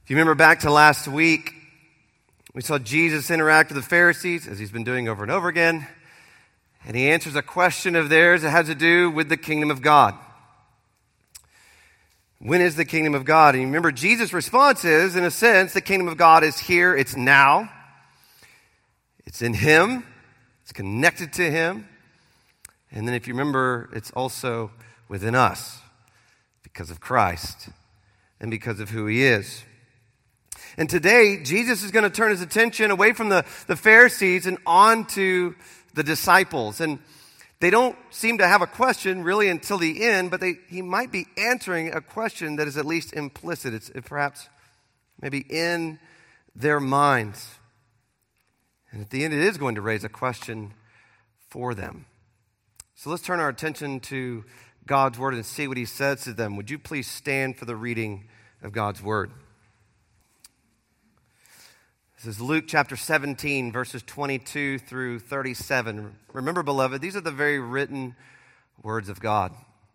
If you remember back to last week, we saw Jesus interact with the Pharisees, as he's been doing over and over again, and he answers a question of theirs that has to do with the kingdom of God. When is the kingdom of God? And you remember Jesus' response is, in a sense, the kingdom of God is here, it's now, it's in him, it's connected to him, and then if you remember, it's also within us because of Christ and because of who he is. And today, Jesus is going to turn his attention away from the Pharisees and on to the disciples. And they don't seem to have a question really until the end, but he might be answering a question that is at least implicit. It's perhaps maybe in their minds. And at the end, it is going to raise a question for them. So let's turn our attention to God's word and see what he says to them. Would you please stand for the reading of God's word? This is Luke chapter 17, verses 22 through 37. Remember, beloved, these are the very written words of God.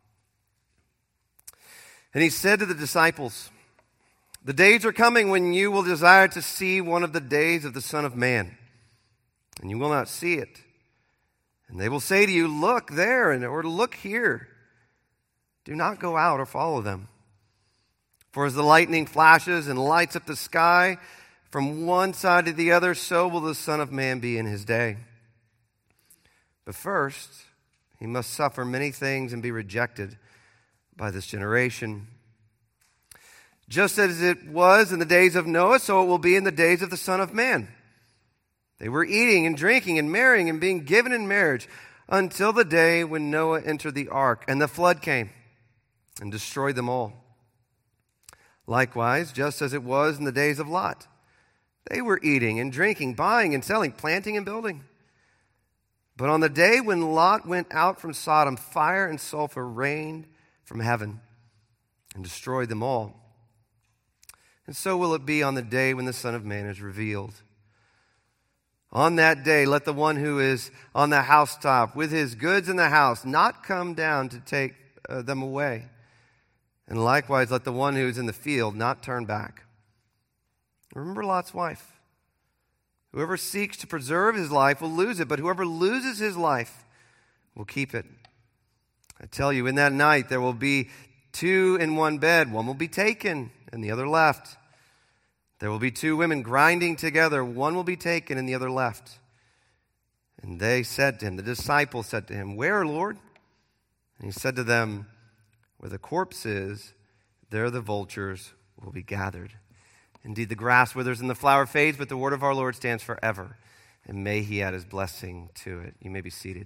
And he said to the disciples, "The days are coming when you will desire to see one of the days of the Son of Man, and you will not see it. And they will say to you, 'Look there,' or 'Look here.' Do not go out or follow them. For as the lightning flashes and lights up the sky from one side to the other, so will the Son of Man be in his day. But first, he must suffer many things and be rejected by this generation. Just as it was in the days of Noah, so it will be in the days of the Son of Man. They were eating and drinking and marrying and being given in marriage until the day when Noah entered the ark and the flood came and destroyed them all. Likewise, just as it was in the days of Lot, they were eating and drinking, buying and selling, planting and building. But on the day when Lot went out from Sodom, fire and sulfur rained from heaven and destroyed them all. And so will it be on the day when the Son of Man is revealed. On that day, let the one who is on the housetop with his goods in the house not come down to take them away. And likewise, let the one who is in the field not turn back. Remember Lot's wife. Whoever seeks to preserve his life will lose it, but whoever loses his life will keep it. I tell you, in that night there will be two in one bed. One will be taken and the other left. There will be two women grinding together. One will be taken and the other left. And they said to him, the disciples said to him, "Where, Lord?" And he said to them, "Where the corpse is, there the vultures will be gathered. Indeed, the grass withers and the flower fades, but the word of our Lord stands forever. And may he add his blessing to it." You may be seated.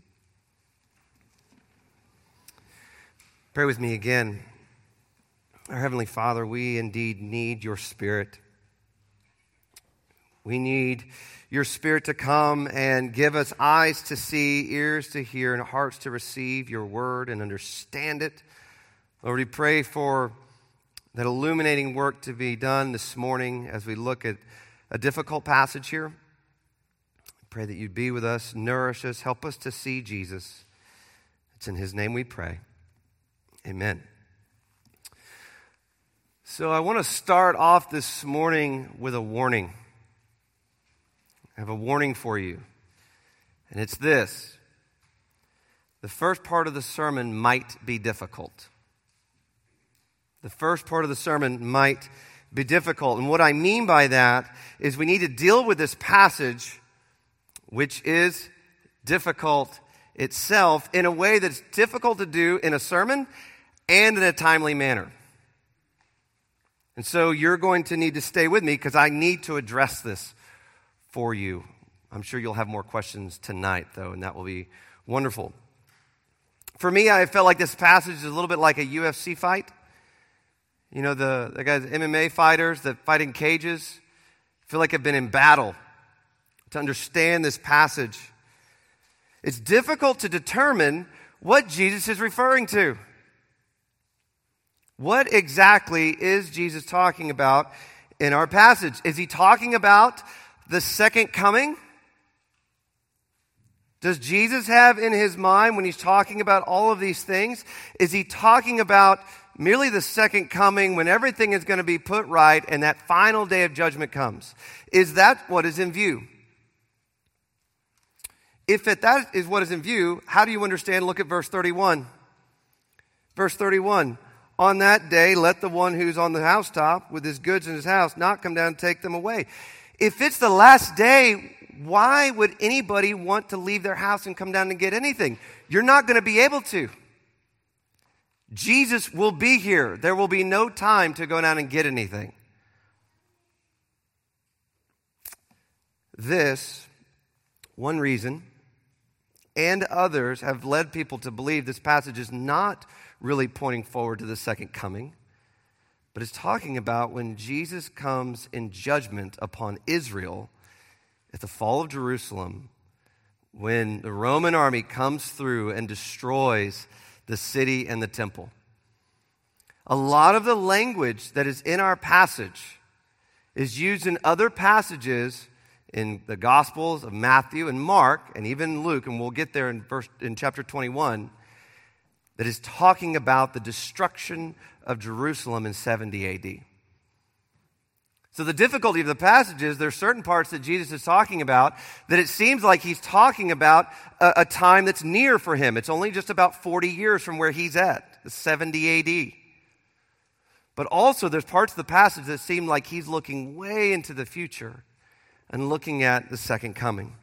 Pray with me again. Our Heavenly Father, we indeed need your Spirit. We need your Spirit to come and give us eyes to see, ears to hear, and hearts to receive your word and understand it. Lord, we pray for that illuminating work to be done this morning as we look at a difficult passage here. I pray that you'd be with us, nourish us, help us to see Jesus. It's in his name we pray. Amen. So I want to start off this morning with a warning. I have a warning for you, and it's this. The first part of the sermon might be difficult. The first part of the sermon might be difficult. And what I mean by that is we need to deal with this passage, which is difficult itself, in a way that's difficult to do in a sermon and in a timely manner. And so you're going to need to stay with me because I need to address this for you. I'm sure you'll have more questions tonight, though, and that will be wonderful. For me, I felt like this passage is a little bit like a UFC fight. You know, the guys, MMA fighters that fight in cages, feel like have been in battle to understand this passage. It's difficult to determine what Jesus is referring to. What exactly is Jesus talking about in our passage? Is he talking about the second coming? Does Jesus have in his mind, when he's talking about all of these things, is he talking about merely the second coming when everything is going to be put right and that final day of judgment comes? Is that what is in view? If that is what is in view, how do you understand? Look at verse 31. Verse 31, on that day, let the one who's on the housetop with his goods in his house not come down and take them away. If it's the last day, why would anybody want to leave their house and come down and get anything? You're not going to be able to. Jesus will be here. There will be no time to go down and get anything. This, one reason, and others have led people to believe this passage is not really pointing forward to the second coming, but it's talking about when Jesus comes in judgment upon Israel at the fall of Jerusalem, when the Roman army comes through and destroys the city and the temple. A lot of the language that is in our passage is used in other passages in the Gospels of Matthew and Mark, and even Luke, and we'll get there in chapter 21, that is talking about the destruction of Jerusalem in 70 AD. So the difficulty of the passage is there's certain parts that Jesus is talking about that it seems like he's talking about a time that's near for him. It's only just about 40 years from where he's at, 70 AD. But also there's parts of the passage that seem like he's looking way into the future and looking at the second coming.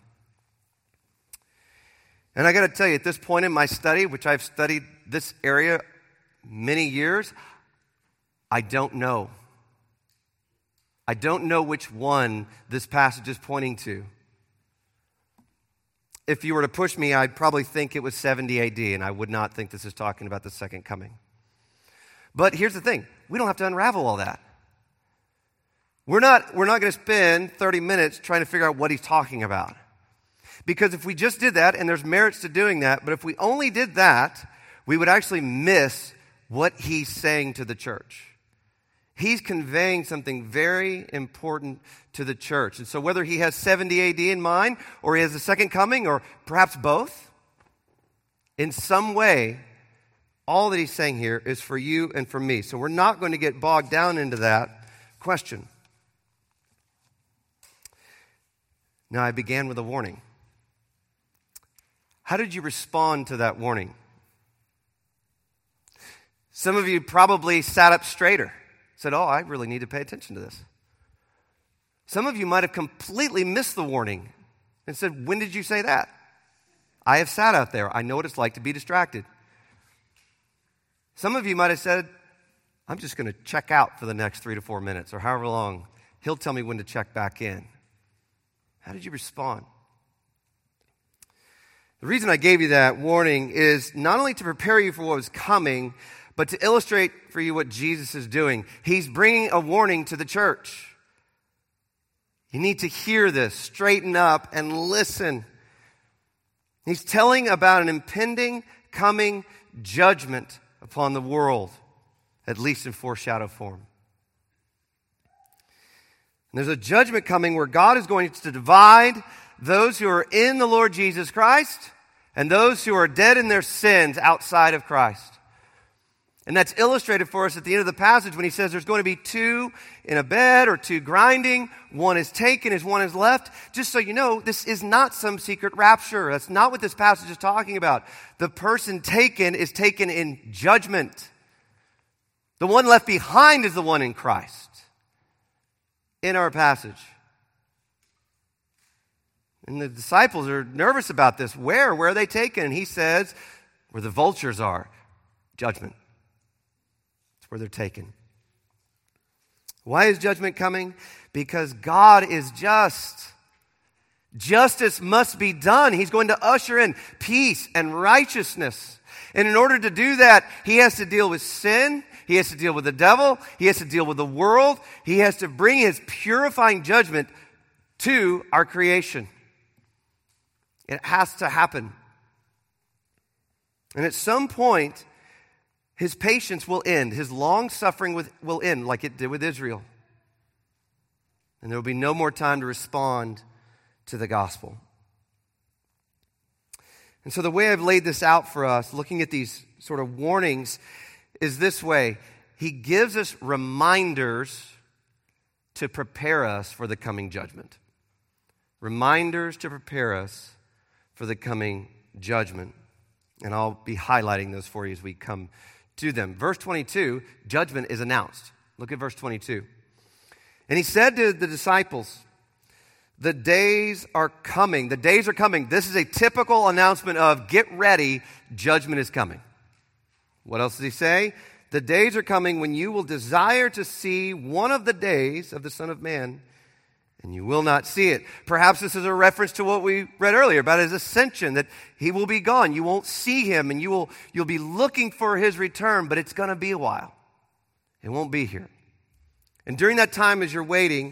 And I got to tell you, at this point in my study, which I've studied this area many years, I don't know. I don't know which one this passage is pointing to. If you were to push me, I'd probably think it was 70 AD, and I would not think this is talking about the second coming. But here's the thing. We don't have to unravel all that. We're not going to spend 30 minutes trying to figure out what he's talking about. Because if we just did that, and there's merits to doing that, but if we only did that, we would actually miss what he's saying to the church. He's conveying something very important to the church. And so whether he has 70 AD in mind, or he has the second coming, or perhaps both, in some way, all that he's saying here is for you and for me. So we're not going to get bogged down into that question. Now, I began with a warning. How did you respond to that warning? Some of you probably sat up straighter, said, oh, I really need to pay attention to this. Some of you might have completely missed the warning and said, when did you say that? I have sat out there. I know what it's like to be distracted. Some of you might have said, I'm just going to check out for the next 3 to 4 minutes or however long. He'll tell me when to check back in. How did you respond? The reason I gave you that warning is not only to prepare you for what was coming, but to illustrate for you what Jesus is doing. He's bringing a warning to the church. You need to hear this, straighten up, and listen. He's telling about an impending, coming judgment upon the world, at least in foreshadow form. And there's a judgment coming where God is going to divide those who are in the Lord Jesus Christ and those who are dead in their sins outside of Christ. And that's illustrated for us at the end of the passage when he says there's going to be 2 in a bed or 2 grinding. One is taken as one is left. Just so you know, this is not some secret rapture. That's not what this passage is talking about. The person taken is taken in judgment. The one left behind is the one in Christ. In our passage. And the disciples are nervous about this. Where are they taken? And he says, where the vultures are, judgment. It's where they're taken. Why is judgment coming? Because God is just. Justice must be done. He's going to usher in peace and righteousness. And in order to do that, he has to deal with sin. He has to deal with the devil. He has to deal with the world. He has to bring his purifying judgment to our creation. It has to happen. And at some point, his patience will end. His long suffering will end like it did with Israel. And there will be no more time to respond to the gospel. And so the way I've laid this out for us, looking at these sort of warnings, is this way. He gives us reminders to prepare us for the coming judgment. Reminders to prepare us for the coming judgment. And I'll be highlighting those for you as we come to them. Verse 22, judgment is announced. Look at verse 22. And he said to the disciples, the days are coming. The days are coming. This is a typical announcement of get ready, judgment is coming. What else does he say? The days are coming when you will desire to see one of the days of the Son of Man, and you will not see it. Perhaps this is a reference to what we read earlier about his ascension, that he will be gone. You won't see him, and you'll be looking for his return, but it's going to be a while. It won't be here. And during that time as you're waiting,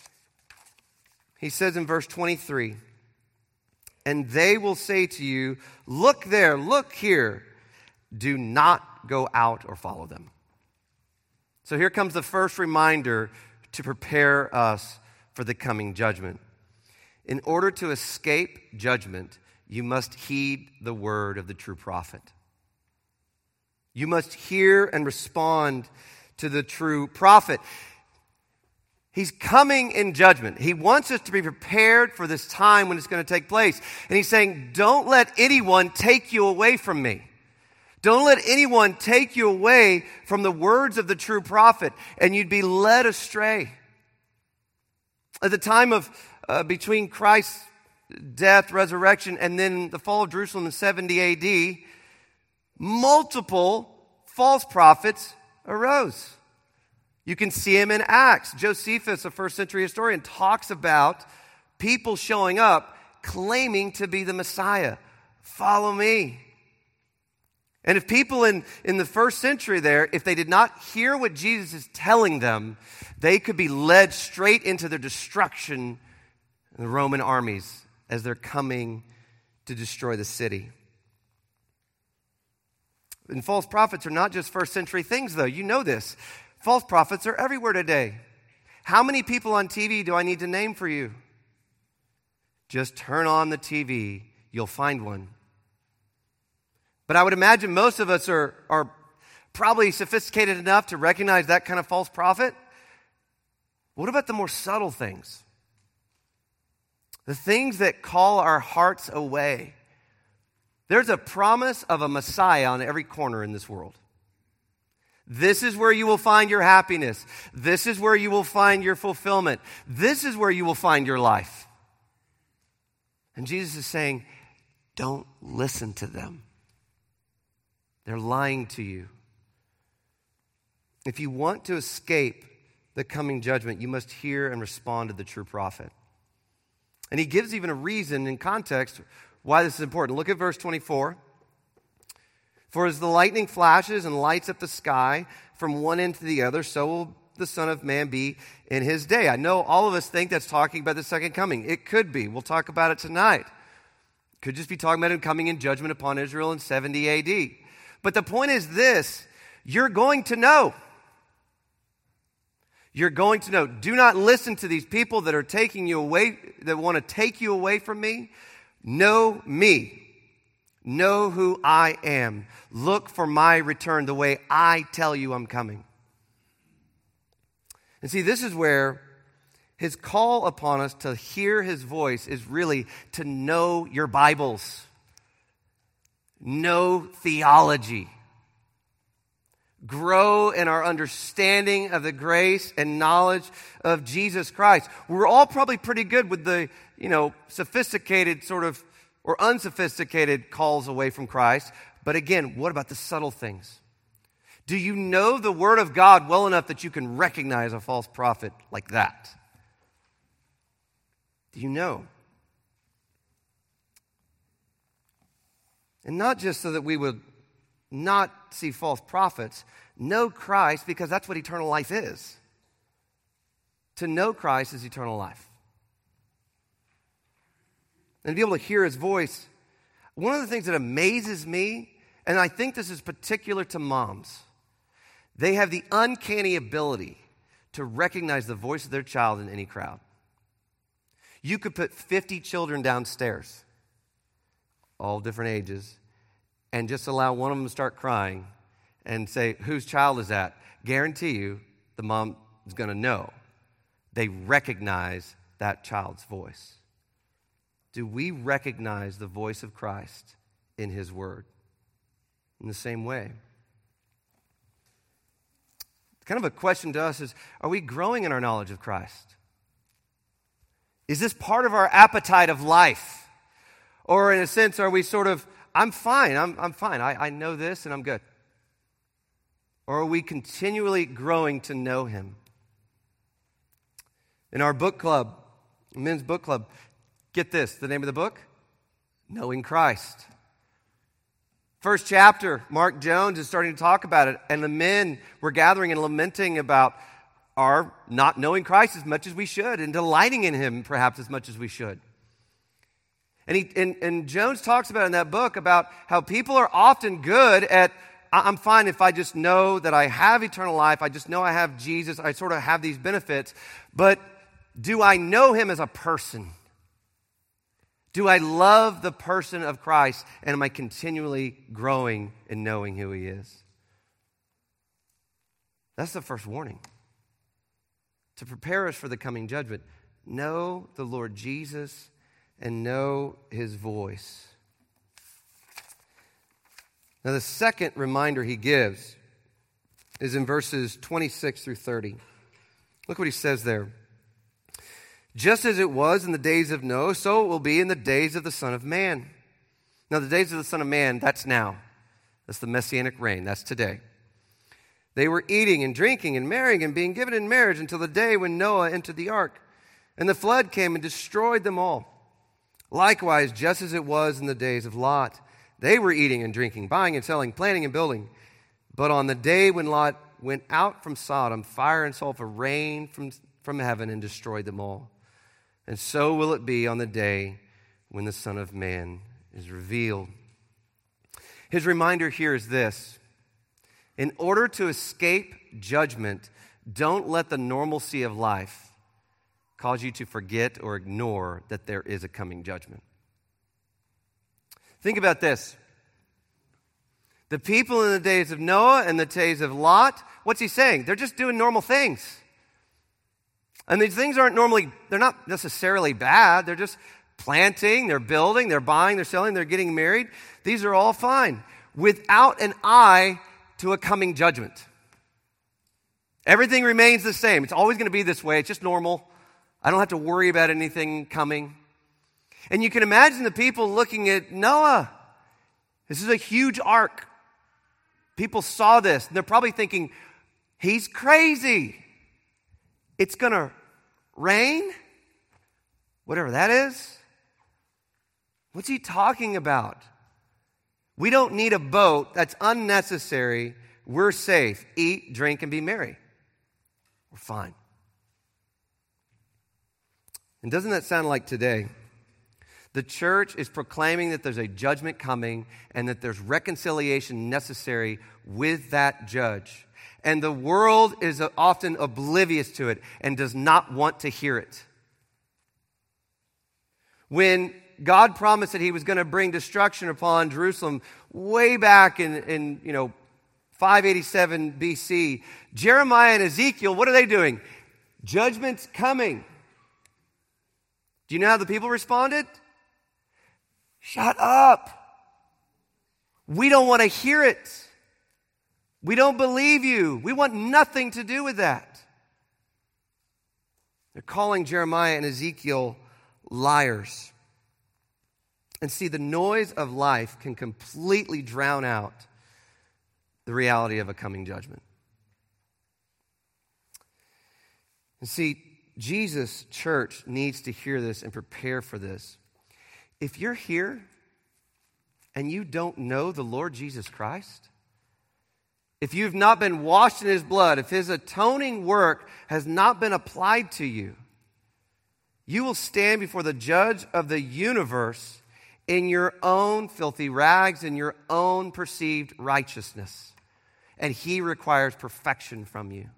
he says in verse 23, and they will say to you, look there, look here. Do not go out or follow them. So here comes the first reminder to prepare us for the coming judgment. In order to escape judgment, you must heed the word of the true prophet. You must hear and respond to the true prophet. He's coming in judgment. He wants us to be prepared for this time when it's going to take place. And he's saying, don't let anyone take you away from me. Don't let anyone take you away from the words of the true prophet, and you'd be led astray. At the time of between Christ's death, resurrection, and then the fall of Jerusalem in 70 A.D., multiple false prophets arose. You can see him in Acts. Josephus, a first century historian, talks about people showing up claiming to be the Messiah. Follow me. And if people in the first century there, if they did not hear what Jesus is telling them, they could be led straight into their destruction in the Roman armies as they're coming to destroy the city. And false prophets are not just first century things, though. You know this. False prophets are everywhere today. How many people on TV do I need to name for you? Just turn on the TV. You'll find one. But I would imagine most of us are probably sophisticated enough to recognize that kind of false prophet. What about the more subtle things? The things that call our hearts away. There's a promise of a Messiah on every corner in this world. This is where you will find your happiness. This is where you will find your fulfillment. This is where you will find your life. And Jesus is saying, don't listen to them. They're lying to you. If you want to escape the coming judgment, you must hear and respond to the true prophet. And he gives even a reason in context why this is important. Look at verse 24. For as the lightning flashes and lights up the sky from one end to the other, so will the Son of Man be in his day. I know all of us think that's talking about the second coming. It could be. We'll talk about it tonight. Could just be talking about him coming in judgment upon Israel in 70 AD. But the point is this, you're going to know. You're going to know. Do not listen to these people that are taking you away, that want to take you away from me. Know me. Know who I am. Look for my return the way I tell you I'm coming. And see, this is where his call upon us to hear his voice is really to know your Bibles. Know theology. Grow in our understanding of the grace and knowledge of Jesus Christ. We're all probably pretty good with the, sophisticated sort of or unsophisticated calls away from Christ. But again, what about the subtle things? Do you know the Word of God well enough that you can recognize a false prophet like that? Do you know? And not just so that we would not see false prophets, know Christ, because that's what eternal life is. To know Christ is eternal life. And to be able to hear his voice. One of the things that amazes me, and I think this is particular to moms, they have the uncanny ability to recognize the voice of their child in any crowd. You could put 50 children downstairs, all different ages, and just allow one of them to start crying, and say, whose child is that? Guarantee you the mom is going to know. They recognize that child's voice. Do we recognize the voice of Christ in his word? In the same way. Kind of a question to us is, are we growing in our knowledge of Christ? Is this part of our appetite of life? Or in a sense, are we sort of, I'm fine, I'm fine. I know this and I'm good. Or are we continually growing to know him? In our book club, men's book club, get this, the name of the book? Knowing Christ. First chapter, Mark Jones is starting to talk about it, and the men were gathering and lamenting about our not knowing Christ as much as we should and delighting in him perhaps as much as we should. And Jones talks about in that book about how people are often good at, I'm fine if I just know that I have eternal life, I just know I have Jesus, I sort of have these benefits, but do I know him as a person? Do I love the person of Christ, and am I continually growing in knowing who he is? That's the first warning. To prepare us for the coming judgment, know the Lord Jesus and know his voice. Now, the second reminder he gives is in verses 26 through 30. Look what he says there. Just as it was in the days of Noah, so it will be in the days of the Son of Man. Now, the days of the Son of Man, that's now. That's the Messianic reign. That's today. They were eating and drinking and marrying and being given in marriage until the day when Noah entered the ark. And the flood came and destroyed them all. Likewise, just as it was in the days of Lot, they were eating and drinking, buying and selling, planting and building. But on the day when Lot went out from Sodom, fire and sulfur rained from heaven and destroyed them all. And so will it be on the day when the Son of Man is revealed. His reminder here is this. In order to escape judgment, don't let the normalcy of life cause you to forget or ignore that there is a coming judgment. Think about this. The people in the days of Noah and the days of Lot, what's he saying? They're just doing normal things. And these things they're not necessarily bad. They're just planting, they're building, they're buying, they're selling, they're getting married. These are all fine. Without an eye to a coming judgment. Everything remains the same. It's always going to be this way. It's just normal. I don't have to worry about anything coming. And you can imagine the people looking at Noah. This is a huge ark. People saw this, and they're probably thinking, he's crazy. It's going to rain? Whatever that is? What's he talking about? We don't need a boat. That's unnecessary. We're safe. Eat, drink, and be merry. We're fine. And doesn't that sound like today? The church is proclaiming that there's a judgment coming and that there's reconciliation necessary with that judge. And the world is often oblivious to it and does not want to hear it. When God promised that he was going to bring destruction upon Jerusalem way back in 587 BC, Jeremiah and Ezekiel, what are they doing? Judgment's coming. Do you know how the people responded? Shut up. We don't want to hear it. We don't believe you. We want nothing to do with that. They're calling Jeremiah and Ezekiel liars. And see, the noise of life can completely drown out the reality of a coming judgment. And see, Jesus' church needs to hear this and prepare for this. If you're here and you don't know the Lord Jesus Christ, if you've not been washed in his blood, if his atoning work has not been applied to you, you will stand before the judge of the universe in your own filthy rags, in your own perceived righteousness. And he requires perfection from you.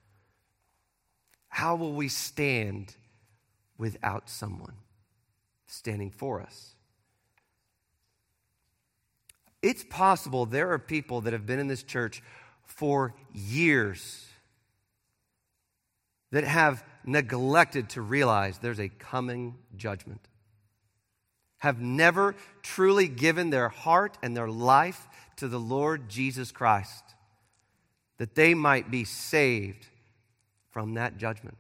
How will we stand without someone standing for us? It's possible there are people that have been in this church for years that have neglected to realize there's a coming judgment, have never truly given their heart and their life to the Lord Jesus Christ, that they might be saved from that judgment.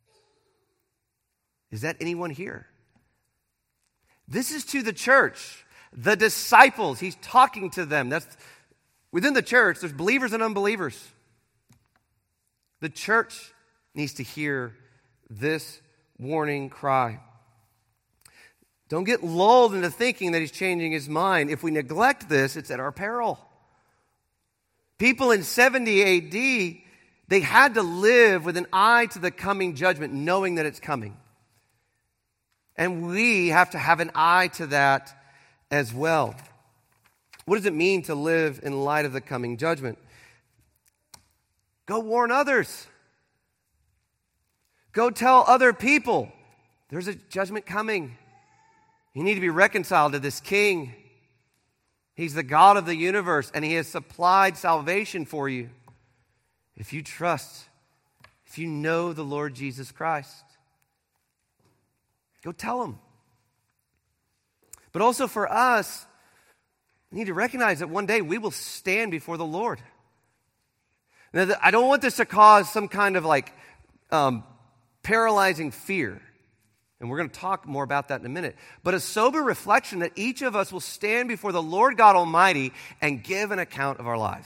Is that anyone here? This is to the church, the disciples. He's talking to them. That's within the church, there's believers and unbelievers. The church needs to hear this warning cry. Don't get lulled into thinking that he's changing his mind. If we neglect this, it's at our peril. People in 70 AD, they had to live with an eye to the coming judgment, knowing that it's coming. And we have to have an eye to that as well. What does it mean to live in light of the coming judgment? Go warn others. Go tell other people there's a judgment coming. You need to be reconciled to this king. He's the God of the universe, and he has supplied salvation for you if you trust, if you know the Lord Jesus Christ. Go tell them. But also for us, we need to recognize that one day we will stand before the Lord. Now, I don't want this to cause some kind of paralyzing fear. And we're going to talk more about that in a minute. But a sober reflection that each of us will stand before the Lord God Almighty and give an account of our lives.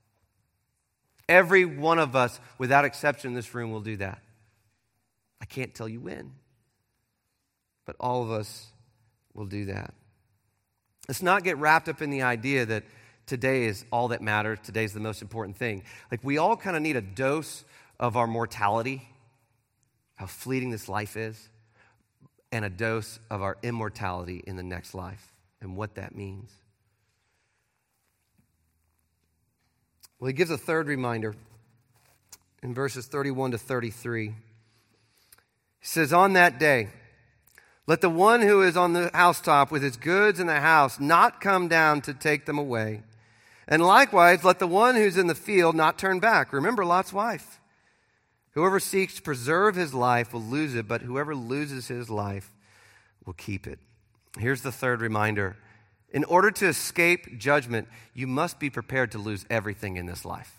Every one of us, without exception in this room, will do that. I can't tell you when, but all of us will do that. Let's not get wrapped up in the idea that today is all that matters, today's the most important thing. Like, we all kind of need a dose of our mortality, how fleeting this life is, and a dose of our immortality in the next life and what that means. Well, he gives a third reminder in verses 31 to 33. He says, on that day, let the one who is on the housetop with his goods in the house not come down to take them away. And likewise, let the one who's in the field not turn back. Remember Lot's wife. Whoever seeks to preserve his life will lose it, but whoever loses his life will keep it. Here's the third reminder. In order to escape judgment, you must be prepared to lose everything in this life.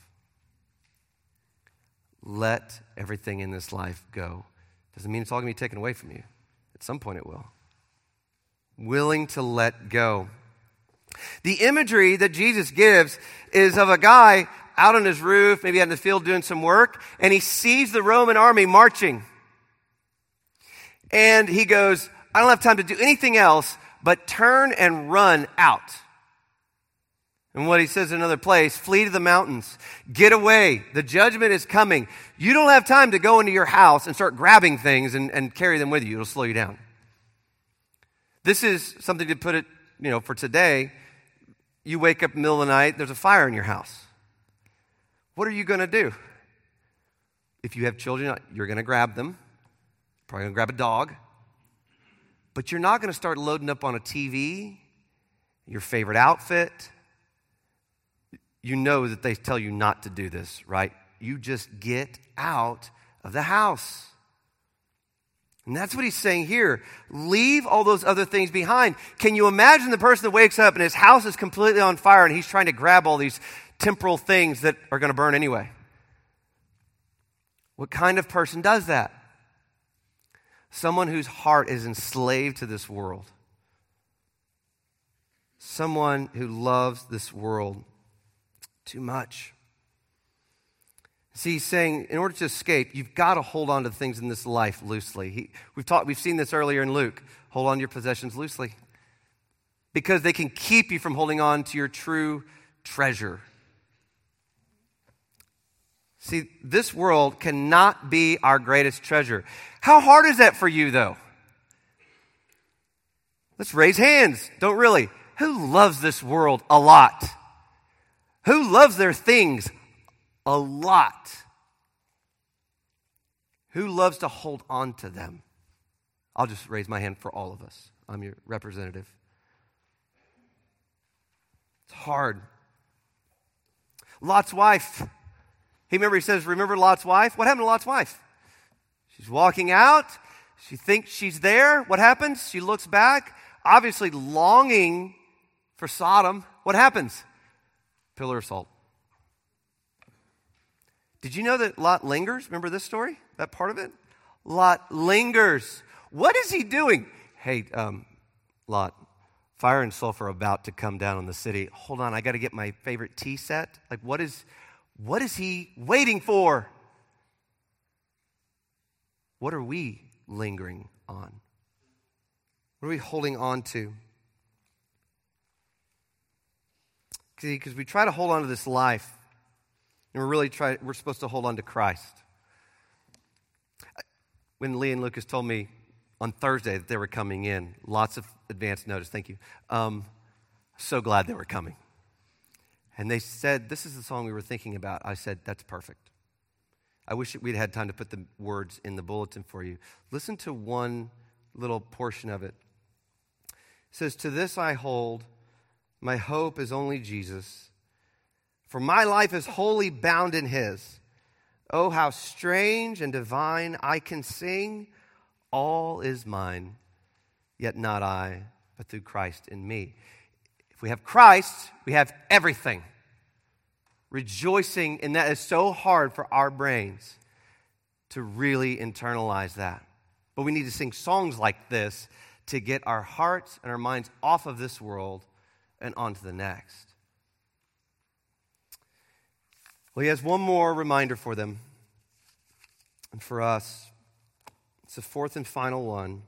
Let everything in this life go. Doesn't mean it's all going to be taken away from you. At some point it will. Willing to let go. The imagery that Jesus gives is of a guy out on his roof, maybe out in the field doing some work, and he sees the Roman army marching. And he goes, I don't have time to do anything else but turn and run out. And what he says in another place, flee to the mountains, get away, the judgment is coming. You don't have time to go into your house and start grabbing things and carry them with you. It'll slow you down. This is something to put it, for today. You wake up in the middle of the night, there's a fire in your house. What are you going to do? If you have children, you're going to grab them. Probably going to grab a dog. But you're not going to start loading up on a TV, your favorite outfit. You know that they tell you not to do this, right? You just get out of the house. And that's what he's saying here. Leave all those other things behind. Can you imagine the person that wakes up and his house is completely on fire and he's trying to grab all these temporal things that are going to burn anyway? What kind of person does that? Someone whose heart is enslaved to this world. Someone who loves this world too much. See, he's saying, in order to escape, you've got to hold on to things in this life loosely. We've seen this earlier in Luke. Hold on to your possessions loosely. Because they can keep you from holding on to your true treasure. See, this world cannot be our greatest treasure. How hard is that for you, though? Let's raise hands. Don't really. Who loves this world a lot? Who loves their things a lot? Who loves to hold on to them? I'll just raise my hand for all of us. I'm your representative. It's hard. Lot's wife. He says, remember Lot's wife? What happened to Lot's wife? She's walking out. She thinks she's there. What happens? She looks back, obviously longing for Sodom. What happens? Pillar of salt. Did you know that Lot lingers? Remember this story? That part of it? Lot lingers. What is he doing? Hey, Lot, fire and sulfur are about to come down on the city. Hold on, I got to get my favorite tea set. Like, what is he waiting for? What are we lingering on? What are we holding on to? See, because we try to hold on to this life, and we're supposed to hold on to Christ. When Lee and Lucas told me on Thursday that they were coming in, lots of advance notice, thank you. So glad they were coming. And they said, this is the song we were thinking about. I said, that's perfect. I wish we'd had time to put the words in the bulletin for you. Listen to one little portion of it. It says, to this I hold, my hope is only Jesus, for my life is wholly bound in his. Oh, how strange and divine I can sing, all is mine, yet not I, but through Christ in me. If we have Christ, we have everything. Rejoicing in that is so hard for our brains to really internalize that. But we need to sing songs like this to get our hearts and our minds off of this world and onto the next. Well, he has one more reminder for them and for us. It's the fourth and final one.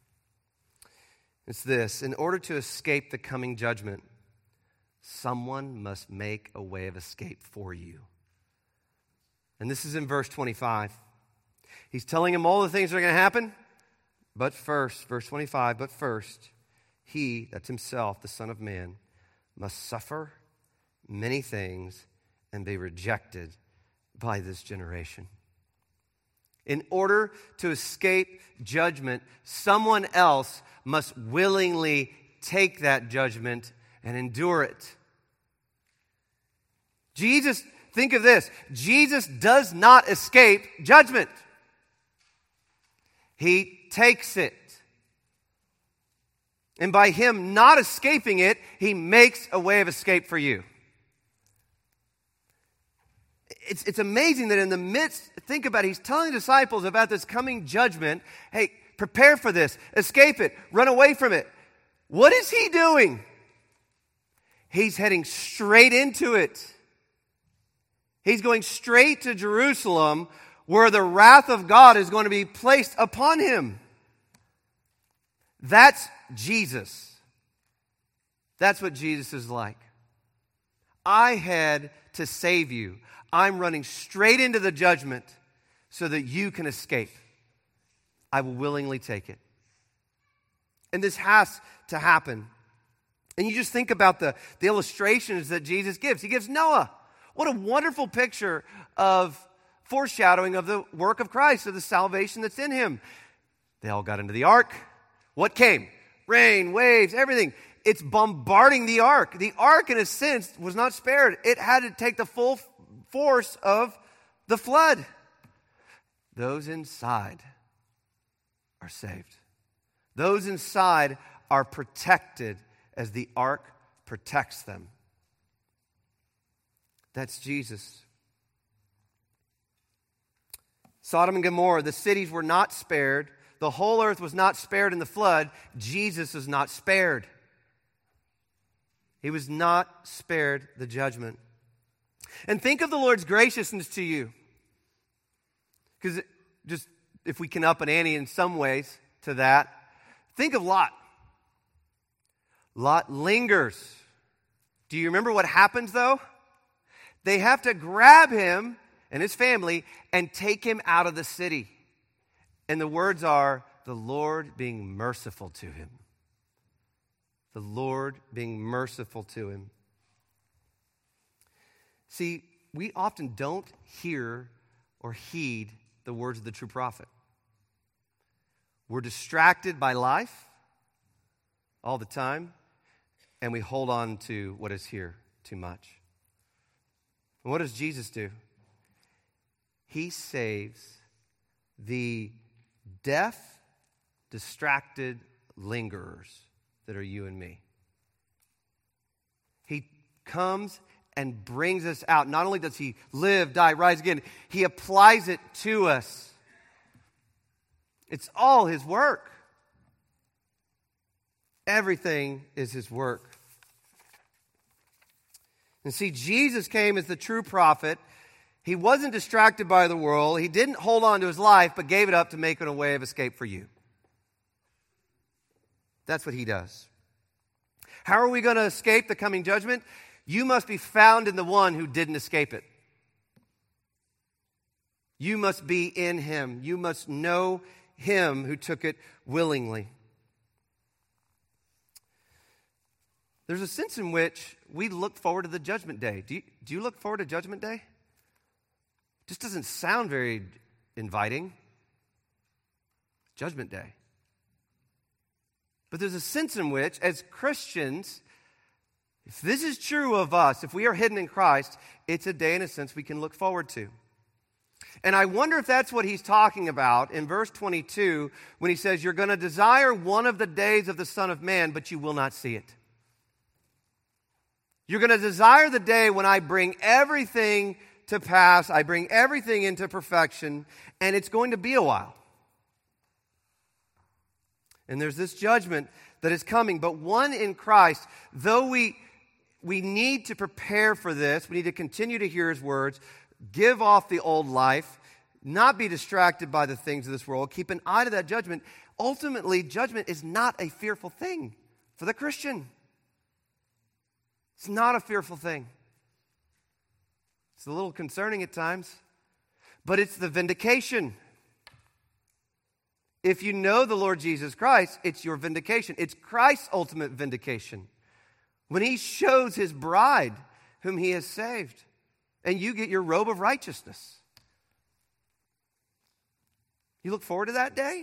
It's this: in order to escape the coming judgment, someone must make a way of escape for you. And this is in verse 25. He's telling him all the things that are going to happen. But first, verse 25, but first, he, that's himself, the Son of Man, must suffer many things and be rejected by this generation. In order to escape judgment, someone else must willingly take that judgment and endure it. Jesus, think of this. Jesus does not escape judgment. He takes it. And by him not escaping it, he makes a way of escape for you. It's amazing that in the midst, think about it, he's telling the disciples about this coming judgment. Hey, prepare for this. Escape it. Run away from it. What is he doing? He's heading straight into it. He's going straight to Jerusalem, where the wrath of God is going to be placed upon him. That's Jesus. That's what Jesus is like. I had to save you. I'm running straight into the judgment so that you can escape. I will willingly take it. And this has to happen. And you just think about the illustrations that Jesus gives. He gives Noah. What a wonderful picture of foreshadowing of the work of Christ, of the salvation that's in him. They all got into the ark. What came? Rain, waves, everything. It's bombarding the ark. The ark, in a sense, was not spared. It had to take the full force of the flood. Those inside are saved. Those inside are protected as the ark protects them. That's Jesus. Sodom and Gomorrah, the cities were not spared. The whole earth was not spared in the flood. Jesus is not spared. He was not spared the judgment. And think of the Lord's graciousness to you. Because just if we can up an ante in some ways to that, think of Lot. Lot lingers. Do you remember what happens though? They have to grab him and his family and take him out of the city. And the words are, the Lord being merciful to him. The Lord being merciful to him. See, we often don't hear or heed the words of the true prophet. We're distracted by life all the time. and we hold on to what is here too much. And what does Jesus do? He saves the deaf, distracted lingerers that are you and me. He comes and brings us out. Not only does he live, die, rise again, he applies it to us. It's all his work. Everything is his work. And see, Jesus came as the true prophet. He wasn't distracted by the world. He didn't hold on to his life, but gave it up to make it a way of escape for you. That's what he does. How are we going to escape the coming judgment? You must be found in the one who didn't escape it. You must be in him. You must know him who took it willingly. There's a sense in which we look forward to the judgment day. Do you look forward to judgment day? Just doesn't sound very inviting. Judgment day. But there's a sense in which, as Christians, if this is true of us, if we are hidden in Christ, it's a day, in a sense, we can look forward to. And I wonder if that's what he's talking about in verse 22 when he says, you're going to desire one of the days of the Son of Man, but you will not see it. You're going to desire the day when I bring everything to pass, I bring everything into perfection, and it's going to be a while. And there's this judgment that is coming, but one in Christ, though we need to prepare for this, we need to continue to hear his words, give off the old life, not be distracted by the things of this world, keep an eye to that judgment. Ultimately, judgment is not a fearful thing for the Christian. It's not a fearful thing. It's a little concerning at times, but it's the vindication. If you know the Lord Jesus Christ, it's your vindication. It's Christ's ultimate vindication. When he shows his bride whom he has saved, and you get your robe of righteousness. You look forward to that day?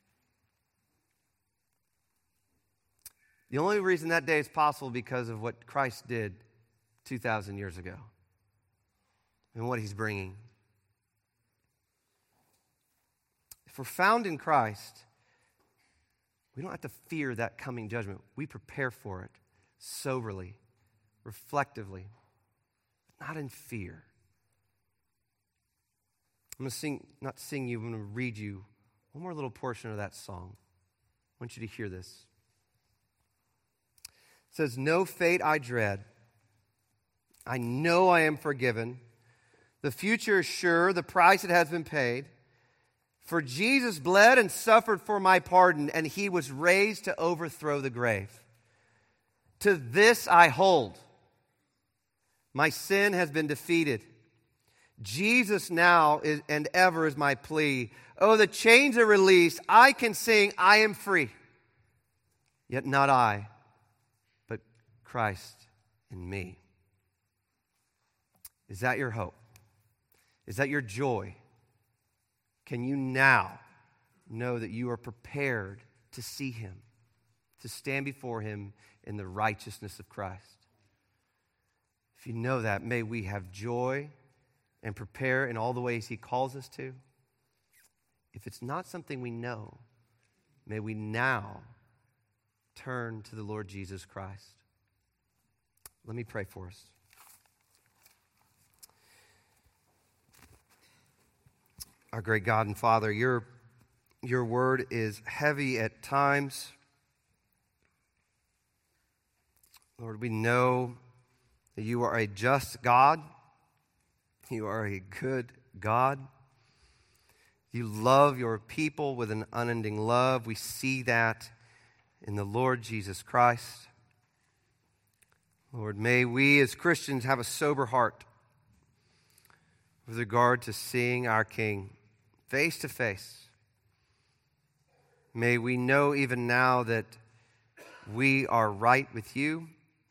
The only reason that day is possible because of what Christ did 2,000 years ago and what he's bringing. If we're found in Christ, we don't have to fear that coming judgment. We prepare for it soberly, reflectively, not in fear. I'm going to not sing you, I'm going to read you one more little portion of that song. I want you to hear this. It says, no fate I dread. I know I am forgiven. The future is sure, the price it has been paid. For Jesus bled and suffered for my pardon, and he was raised to overthrow the grave. To this I hold. My sin has been defeated. Jesus now and ever is my plea. Oh, the chains are released. I can sing, I am free. Yet not I, but Christ in me. Is that your hope? Is that your joy? Can you now know that you are prepared to see him, to stand before him in the righteousness of Christ? If you know that, may we have joy and prepare in all the ways he calls us to. If it's not something we know, may we now turn to the Lord Jesus Christ. Let me pray for us. Our great God and Father, your word is heavy at times. Lord, we know that you are a just God. You are a good God. You love your people with an unending love. We see that in the Lord Jesus Christ. Lord, may we as Christians have a sober heart with regard to seeing our King face to face. May we know even now that we are right with you,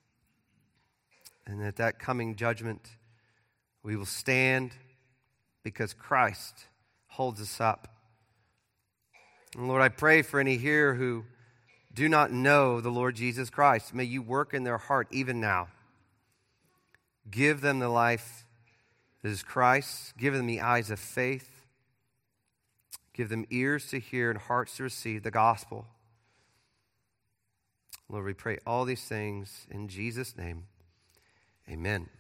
and that coming judgment we will stand because Christ holds us up. And Lord, I pray for any here who do not know the Lord Jesus Christ. May you work in their heart even now. Give them the life that is Christ. Give them the eyes of faith. Give them ears to hear and hearts to receive the gospel. Lord, we pray all these things in Jesus' name. Amen.